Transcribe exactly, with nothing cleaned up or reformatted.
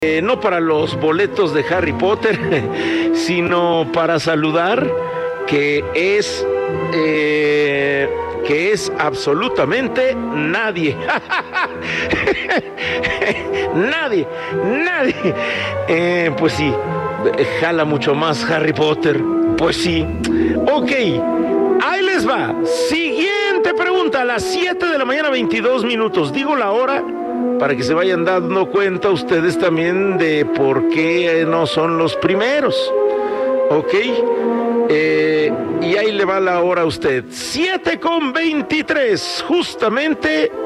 Eh, no para los boletos de Harry Potter, sino para saludar que es eh, que es absolutamente nadie. nadie, nadie. Eh, pues sí, jala mucho más Harry Potter. Pues sí. Ok, ahí les va. Siguiente pregunta, a las siete de la mañana, veintidós minutos. Digo la hora para que se vayan dando cuenta ustedes también de por qué no son los primeros. Ok, eh, y ahí le va la hora a usted. siete con veintitrés, justamente